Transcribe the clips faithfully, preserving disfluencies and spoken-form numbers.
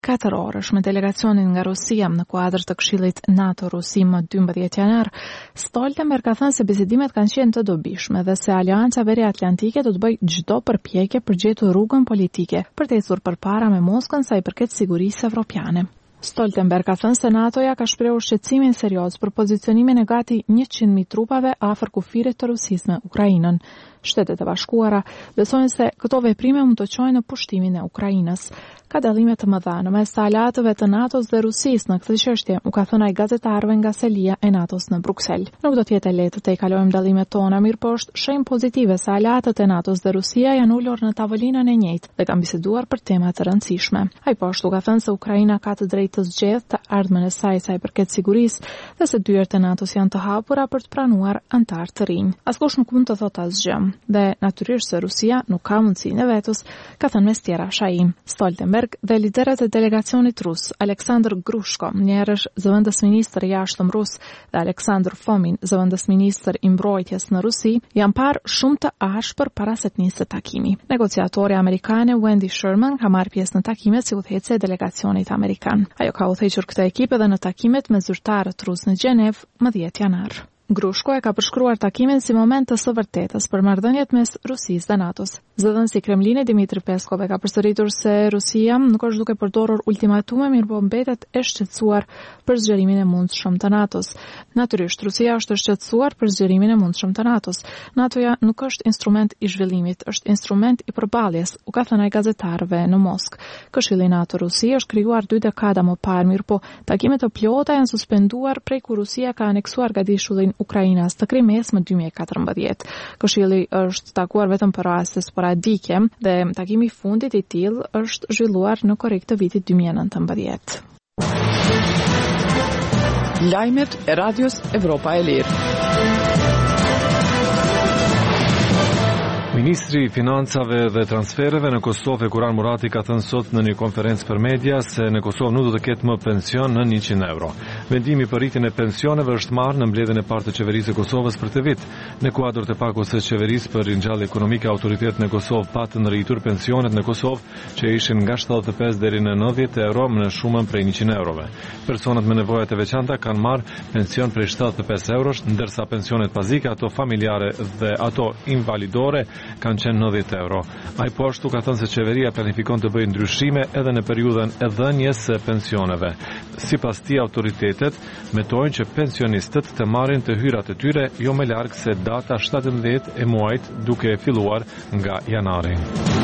katër orësh me delegacionin nga Rusia në kuadër të Këshillit NATO-Rusi më dymbëdhjetë janar, Stoltenberg ka thënë se bisedimet kanë qenë të dobishme dhe se Aleanca Veriatlantike do të bëjë çdo përpjekje për gjetur rrugën politike për të ecur përpara me Moskën sa i përket sigurisë evropiane. Stoltenberg ka thënë se NATO-ja ka shprehur shqetësimin serioz për pozicionimin e gati njëqind mijë trupave afër kufirit të Rusisë në Ukrainën. Shtetet e Bashkuara besojnë se këto veprime mund të çojnë në pushtimin e Ukrainës. Ka dallime të mëdha në mes të aleatëve të NATO-s dhe Rusisë në këtë çështje, u ka thënë ai gazetarëve nga selia e NATO-s në Bruksel. Nuk do të jetë lehtë të i kalojmë dallimet tona, mirë po është shenjë pozitive se aleatët e NATO-s dhe Rusia janë ulur në tavolinën e njëjtë dhe kanë biseduar për tema të rëndësishme. Ai po ashtu ka thënë se Ukraina ka të drejtë të zgjedhë të ardhmen e saj sa i përket sigurisë dhe se dyert e NATO-s janë të hapura për të pranuar antar të rinj. Askush nuk mund të thotë asgjë dhe natyrisht se Rusia nuk ka mundësinë e vetës, ka thënë mes tjera Shaim. Stoltenberg dhe liderët e delegacionit rus, Aleksandr Grushko, njerësh zëvendës ministër i jashtëm rus, dhe Aleksandr Fomin, zëvendës ministër i mbrojtjes në Rusi, janë parë shumë të ashpër para se të nisë takimi. Negociatori amerikane Wendy Sherman ka marrë pjesë në takimet si udhëheqëse e delegacionit amerikan. Ajo ka udhëhequr këtë ekip edhe në takimet me zyrtarët rus në Gjenev më dhjetë janar. Grushko e ka përshkruar takimin si moment të së vërtetës për marrëdhëniet mes Rusisë dhe NATO-s. Zëdhënësi i Kremlinit Dmitri Peskov e ka përsëritur se Rusia nuk është duke përdorur ultimatume, mirë po mbetet e shqetësuar për zgjerimin e mundshëm të NATO-s. Natyrisht, Rusia është e shqetësuar për zgjerimin e mundshëm të NATO-s. NATO-ja nuk është instrument i zhvillimit, është instrument i përballjes, u ka thënë ai gazetarëve në Moskë. Këshilli NATO-Rusi është krijuar dy dekada më parë, mirë po takimet të plota janë suspenduar prej kur Rusia ka aneksuar gadishullin Ukrainas të Krimes më dy mijë e katërmbëdhjetë. Këshilli është takuar vetëm për raste sporadike dhe takimi i fundit i tillë është zhvilluar në korrik të vitit dy mijë e nëntëmbëdhjetë. Lajmet e Radios Evropa e Lirë. Ministri i Financave dhe Transfereve në Kosovë Kuran Murati ka thënë sot në një konferencë për media se në Kosovë nuk do të ketë më pension në njëqind euro. Vendimi për rritjen e pensioneve është marrë në mbledhjen e parë të qeverisë së Kosovës për këtë vit. Në kuadër të pakos së qeverisë për ringjallje ekonomike, autoritetet në Kosovë patën rritur pensionet në Kosovë që ishin nga shtatëdhjetë e pesë deri në nëntëdhjetë euro në shumën prej njëqind eurove. Personat me nevoja të veçanta kanë marrë pension prej shtatëdhjetë e pesë eurosh, ndërsa pensionet bazike, ato familjare dhe ato invalidore kanë qenë nëntëdhjetë euro. Ai po ashtu ka thënë se qeveria planifikon të bëjë ndryshime edhe në periudhën e dhënies së pensioneve. Sipas tij, autoritetet metojnë që pensionistët të marrin të hyrat e tyre jo më larg se data shtatëmbëdhjetë e muajit, duke filluar nga janari.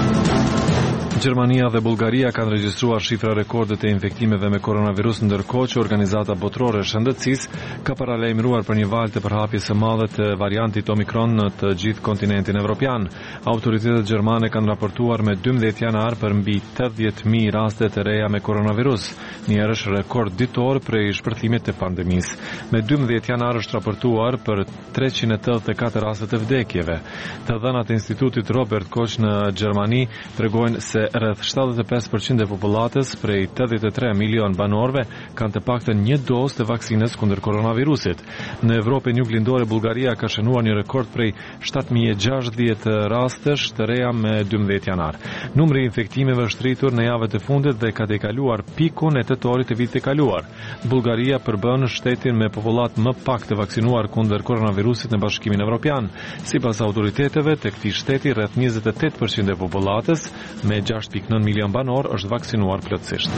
Gjermania dhe Bullgaria kanë regjistruar shifra rekorde të infektimeve me koronavirus, ndërkohë që Organizata Botërore e Shëndetësisë ka paralajmëruar për një valë të përhapjes së madhe të variantit Omikron në të gjithë kontinentin evropian. Autoritetet gjermane kanë raportuar me dymbëdhjetë janar për mbi tetëdhjetë mijë raste të reja me koronavirus, një është rekord ditor prej shpërthimit të pandemisë. Me dymbëdhjetë janar është raportuar për treqind e tetëdhjetë e katër raste të vdekjeve. Të dhënat e Institutit Robert Koch në Gjermani tregojnë se rreth shtatëdhjetë e pesë përqind e popullatës prej tetëdhjetë e tre milion banorëve kanë të paktën një dozë të vaksinës kundër koronavirusit. Në Evropën juglindore, Bullgaria ka shënuar një rekord prej shtatë mijë e gjashtëdhjetë rastesh të reja me dymbëdhjetë janar. Numri i infektimeve është rritur në javët e fundit dhe ka tejkaluar pikun e tetorit të vitit të kaluar. Bullgaria përbën shtetin me popullat më pak të vaksinuar kundër koronavirusit në Bashkimin Evropian. Sipas autoriteteve, te këtij shteti rreth njëzet e tetë përqind e popullatës me gjashtë pikë nëntë milion banor është vaksinuar plotësisht.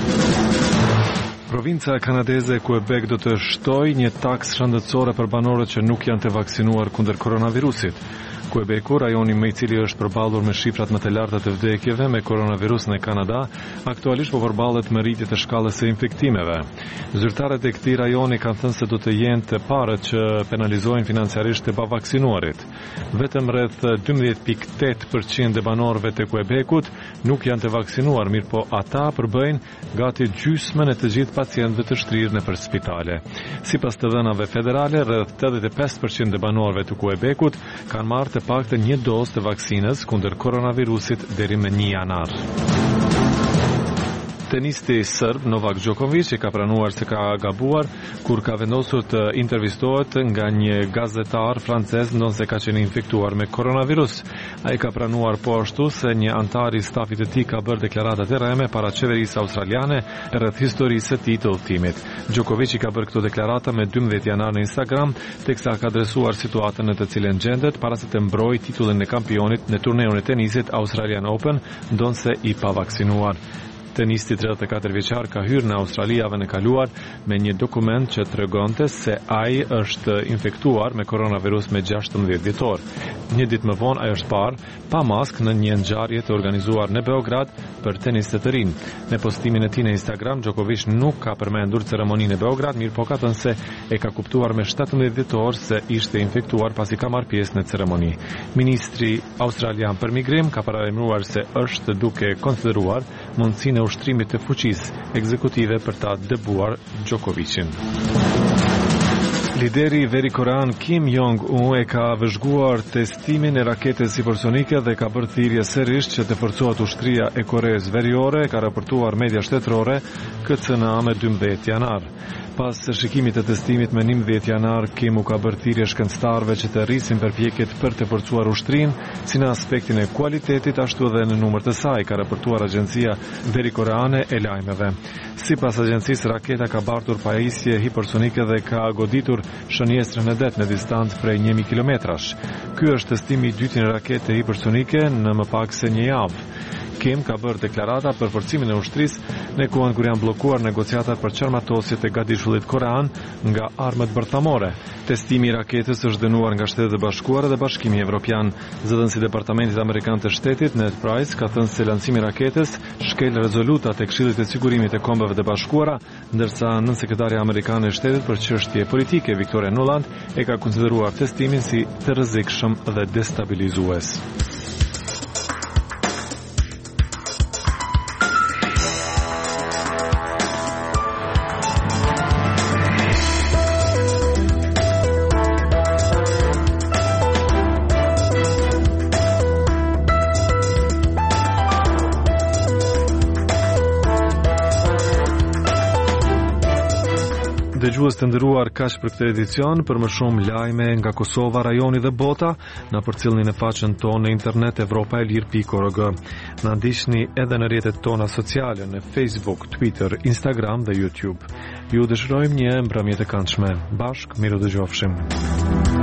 Provinca kanadeze Quebec do të shtojë një taks shëndetësore për banorët që nuk janë të vaksinuar kundër koronavirusit. Quebecu, rajoni me i cili është përballur me shifrat më të larta të vdekjeve me koronavirus në Kanada, aktualisht po përballet me rritje të shkallës së infektimeve. Zyrtarët e këtij rajoni kanë thënë se do të jenë të parët që penalizojnë financiarisht të pavaksinuarit. Vetëm rreth dymbëdhjetë pikë tetë përqind e banorëve të Quebecut nuk janë të vaksinuar, mirë po ata përbëjnë gati gjysmën e të gjithë pacientëve të shtrirë nëpër spitale. Sipas të dhënave federale, rreth tetëdhjetë e pesë përqind e banorëve të Quebecut kanë marrë të paktën një dozë të vaksinës kundër koronavirusit deri më një janar. Tenisti serb Novak Djokovic e ka pranuar se ka gabuar kur ka vendosur të intervistohet nga një gazetar francez ndonse ka qenë infektuar me koronavirus. Ai ka pranuar po ashtu se një antar i stafit të tij ka bërë deklarata të rreme para qeverisë australiane rreth historisë së tij të udhëtimit. Djokovic ka bërë këto deklarata me dymbëdhjetë janar në Instagram, teksa ka adresuar situatën në të cilën gjendet para se të mbrojë titullin e kampionit në turneun e tenisit Australian Open, ndonse i pavaksinuar. Tenisti tridhjetë e katër vjeçar ka hyrë në Australi javën e kaluar me një dokument që tregonte se ai është infektuar me koronavirus me gjashtëmbëdhjetë dhjetor. Një ditë më vonë ai është parë pa maskë në një ngjarje të organizuar në Beograd për tenistët të rinj. Në postimin e tij në Instagram, Djokovic nuk ka përmendur ceremoninë e Beograd, mirë po ka thënë se e ka kuptuar me shtatëmbëdhjetë dhjetor se ishte infektuar pasi ka marrë pjesë në ceremoni. Ministri australian për migrim ka paralajmëruar se është duke konsideruar mundësinë e ushtrimit të fuqisë ekzekutive për ta debuar Djokovicin. Lideri veri korean Kim Jong-un e ka vëzhguar testimin e raketës hipersonike dhe ka bërë thirrje sërish që të forcohet ushtria e Koreas Veriore, ka raportuar media shtetërore K C N A me dymbëdhjetë janar. Pas shikimit të testimit me njëmbëdhjetë janar, Kim u ka bërë thirrje shkencëtarëve që të rrisin përpjekjet për të forcuar ushtrinë, si në aspektin e kualitetit ashtu edhe në numër të saj, ka raportuar agjencia verikoreane e lajmeve. Sipas agjencisë, raketa ka bartur pajisje hipersonike dhe ka goditur shënjestrën e det në distancë prej një mijë kilometrash. Ky është testimi i dytë në rakete hipersonike në më pak se një javë. Kim ka bërë deklarata për forcimin e ushtrisë në kohën kur janë bllokuar negociatat për çarmatosjet e gatishullit korean nga armët bërthamore. Testimi i raketës është dënuar nga Shtetet e Bashkuara dhe Bashkimi Evropian. Zëdhënësi i Departamentit Amerikan të Shtetit, Ned Price, ka thënë se lancimi i raketës shkel rezolutat e Këshillit të Sigurimit të Kombeve të Bashkuara, ndërsa nënsekretarja amerikane e Shtetit për çështje politike Victoria Nuland e ka konsideruar testimin si të rrezikshëm dhe destabilizues. Dëgjues të nderuar, kaq për këtë edicion. Për më shumë lajme nga Kosova, rajoni dhe bota, na përcjellni në faqen tonë në internet europa e lir pikë org. Na ndiqni edhe në rrjetet tona sociale në Facebook, Twitter, Instagram dhe YouTube. Ju dëshirojmë një mbrëmje të këndshme. Bashk, miru dëgjofshim.